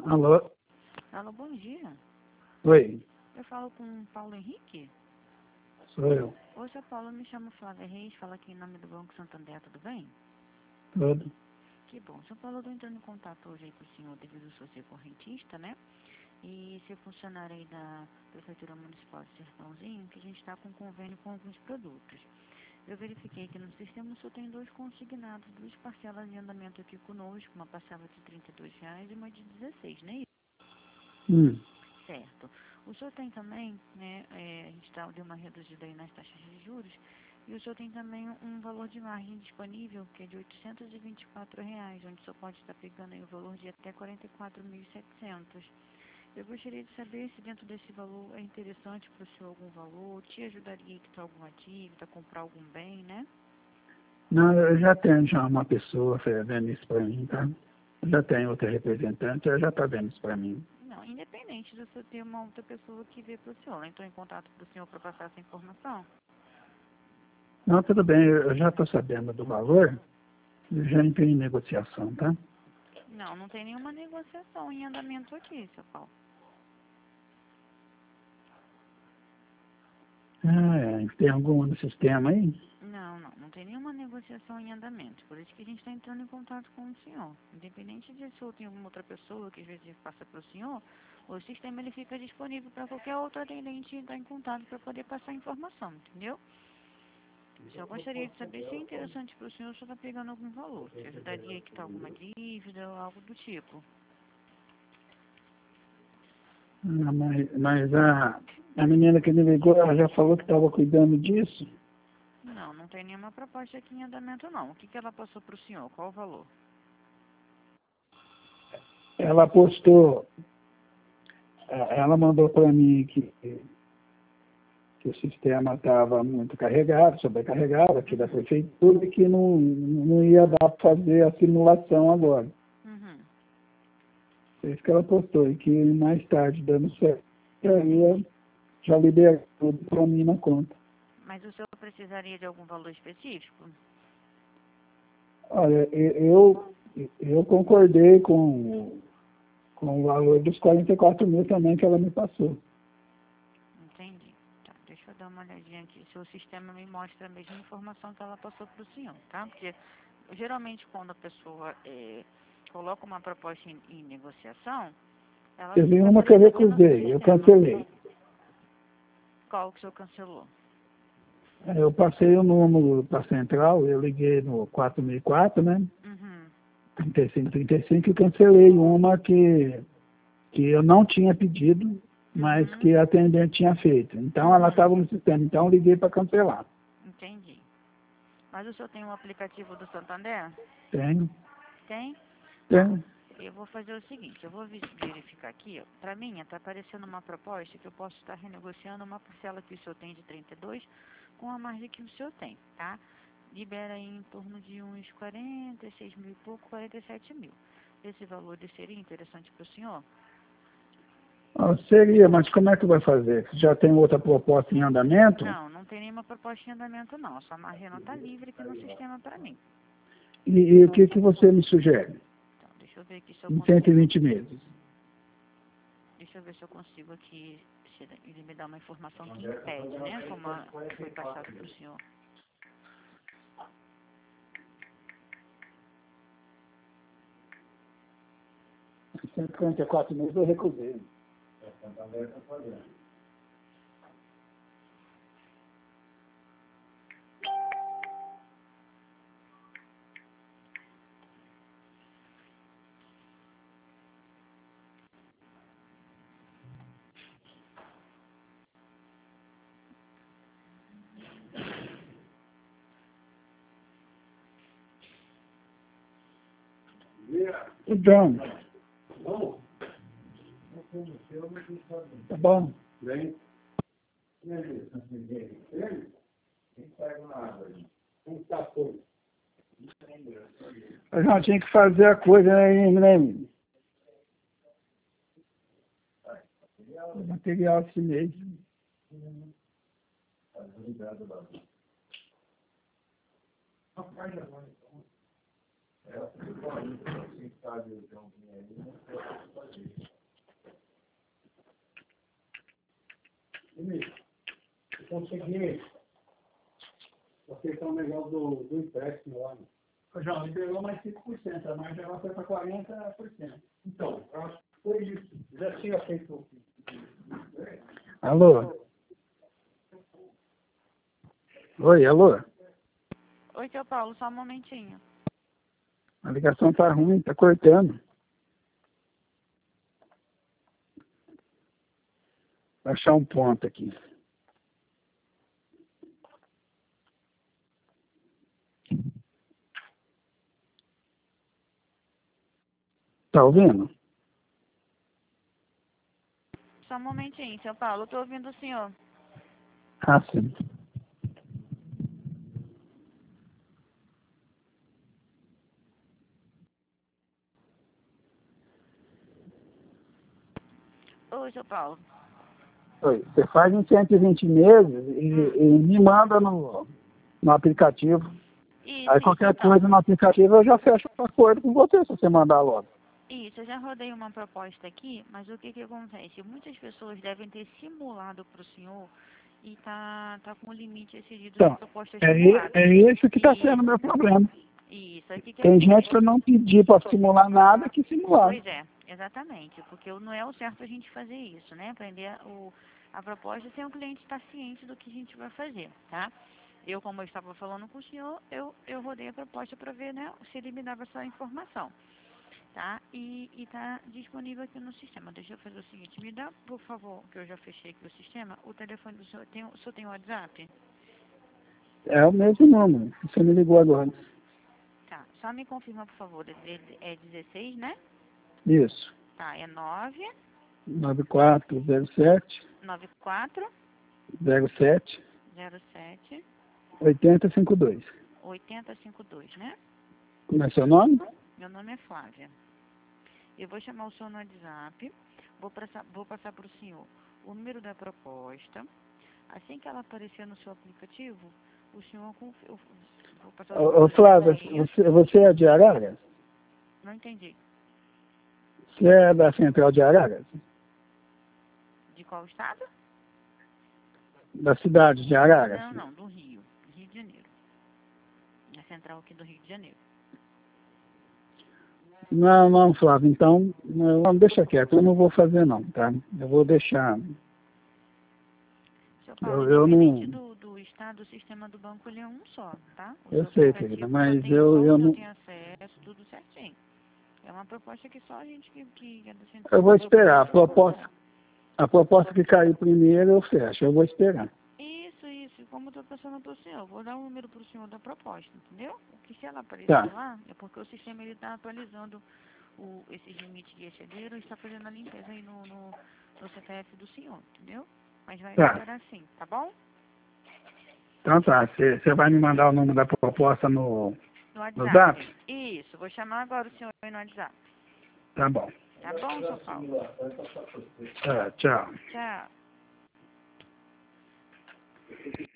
Alô? Alô, bom dia. Oi, Eu falo com o Paulo Henrique. sou eu. Oi, seu Paulo, eu me chamo Flávia Reis, falo aqui em nome do Banco Santander, tudo bem? Tudo. Que bom. Seu Paulo, eu estou entrando em contato hoje aí com o senhor devido ao seu ser correntista, né? E ser funcionário aí da Prefeitura Municipal de Sertãozinho, que a gente está com convênio com alguns produtos. Eu verifiquei que no sistema o senhor tem 2 consignados, 2 parcelas de andamento aqui conosco, uma parcela de R$ 32 e uma de 16, né? Certo. O senhor tem também, né, a gente deu uma reduzida aí nas taxas de juros, e o senhor tem também um valor de margem disponível, que é de R$ 824, onde o senhor pode estar pegando aí o valor de até 44.700. Eu gostaria de saber se dentro desse valor é interessante para o senhor algum valor, te ajudaria a quitar alguma dívida, comprar algum bem, né? Não, eu já tenho uma pessoa vendo isso para mim, tá? Eu já tenho outra representante, ela já está vendo isso para mim. Não, independente do senhor ter uma outra pessoa que vê para o senhor, ela entrou em contato com o senhor para passar essa informação? Não, tudo bem, eu já estou sabendo do valor, eu já entrei em negociação, tá? Não, não tem nenhuma negociação em andamento aqui, seu Paulo. Tem alguma no sistema aí? Não tem nenhuma negociação em andamento. Por isso que a gente está entrando em contato com o senhor. Independente de se eu tenho alguma outra pessoa que às vezes passa para o senhor, o sistema ele fica disponível para qualquer outro atendente entrar em contato para poder passar a informação, entendeu? Eu gostaria de saber se é interessante para o senhor se está pegando algum valor. Te ajudaria a quitar alguma dívida ou algo do tipo. Mas a menina que me ligou, ela já falou que estava cuidando disso. Não tem nenhuma proposta aqui em andamento não. O que ela passou para o senhor? Qual o valor? Ela postou, ela mandou para mim que o sistema estava muito carregado, sobrecarregado aqui da prefeitura e que não ia dar para fazer a simulação agora. Uhum. É isso que ela postou, e que mais tarde, dando certo, aí já liberou tudo para mim na conta. Mas o senhor precisaria de algum valor específico? Olha, eu concordei com o valor dos 44 mil também que ela me passou. Entendi. Tá, deixa eu dar uma olhadinha aqui. Se o sistema me mostra a mesma informação que ela passou para o senhor, tá? Porque geralmente quando a pessoa coloca uma proposta em negociação, ela Teve fica uma que eu aparecendo no recusei, eu sistema. cancelei. Qual que o senhor cancelou? Eu passei o número para a central, eu liguei no 4004, né? Uhum. 3535 e cancelei uma que eu não tinha pedido, mas Uhum. que a atendente tinha feito. Então ela estava no sistema, então eu liguei para cancelar. Entendi. Mas o senhor tem um aplicativo do Santander? Tenho, Tem? Tá. tenho. Eu vou fazer o seguinte, eu vou verificar aqui, para mim está aparecendo uma proposta que eu posso estar renegociando uma parcela que o senhor tem de 32 com a margem que o senhor tem, tá? Libera aí em torno de uns 46 mil e pouco, 47 mil. Esse valor seria interessante para o senhor? Seria, mas como é que vai fazer? Já tem outra proposta em andamento? Não tem nenhuma proposta em andamento não, a sua margem não está livre aqui no sistema para mim. E o que você me sugere? Então, deixa eu ver aqui se eu Em consigo. 120 meses. Deixa eu ver se eu consigo aqui, se ele me dá uma informação que impede, né? Como foi passado para o senhor. Em 144 meses eu recusei. Então, tá bom? A gente tinha que fazer a coisa, né? O material chinês. consegui aceitar um negócio do empréstimo lá. O João, ele pegou mais 5%, a margem ela foi para 40%. Então, eu acho que foi isso. Já tinha feito. Alô? Oi, alô? Oi, seu Paulo, só um momentinho. A ligação tá ruim, tá cortando. Vou achar um ponto aqui. Tá ouvindo? Só um momentinho, seu Paulo, eu tô ouvindo o senhor. Ah, sim. Oi, seu Paulo. Oi, você faz em 120 meses e me manda no aplicativo. Isso, Aí qualquer então. coisa no aplicativo eu já fecho um acordo com você se você mandar logo. Isso, eu já rodei uma proposta aqui, mas o que que acontece? Muitas pessoas devem ter simulado para o senhor e tá com o limite excedido de Então, propostas é simuladas. isso que está sendo o meu problema. Isso, aqui que Tem gente que eu não pedi para simular nada que simular. Pois é, exatamente, porque não é o certo a gente fazer isso, né? Aprender a proposta sem o cliente estar ciente do que a gente vai fazer, tá? Eu, como eu estava falando com o senhor, eu rodei a proposta para ver, né, se ele me dava essa informação, tá? E está disponível aqui no sistema. Deixa eu fazer o seguinte, me dá, por favor, que eu já fechei aqui o sistema, o telefone do senhor, o senhor tem WhatsApp? É o mesmo número, você me ligou agora. Tá, só me confirma, por favor, é 16, né? Isso. Tá, é 9 9407 94 07 07 8052. 8052, né? Como é seu nome? Meu nome é Flávia. Eu vou chamar o senhor no WhatsApp, vou passar para o senhor o número da proposta. Assim que ela aparecer no seu aplicativo, o senhor vou passar o número Ô, Flávia, você é de Araras? Não entendi. Você é da Central de Araras? De qual estado? Da cidade de Araras? Não, do Rio de Janeiro. Na central aqui do Rio de Janeiro. Não, Flávio, então, não, deixa quieto, eu não vou fazer não, tá? Eu vou deixar. Seu Paulo, Eu independente não. do estado, o sistema do banco ele é um só, tá? O Eu seu sei, querida, aplicativo só mas tem só o eu senhor não. tem acesso, tudo certinho. É uma proposta que só a gente que é da central. Eu vou esperar. A proposta que cair primeiro eu fecho, eu vou esperar. Isso. Como eu estou passando para o senhor, vou dar um número para o senhor da proposta, entendeu? Que se ela aparecer Tá. lá, é porque o sistema ele está atualizando esses limites que excederam e está fazendo a limpeza aí no CPF do senhor, entendeu? Mas vai Tá. liberar sim, tá bom? Então tá, você vai me mandar o número da proposta no No Zap? WhatsApp. Isso, vou chamar agora o senhor aí no WhatsApp. Tá bom. Tá bom, São Paulo? Tá, tchau. Tchau.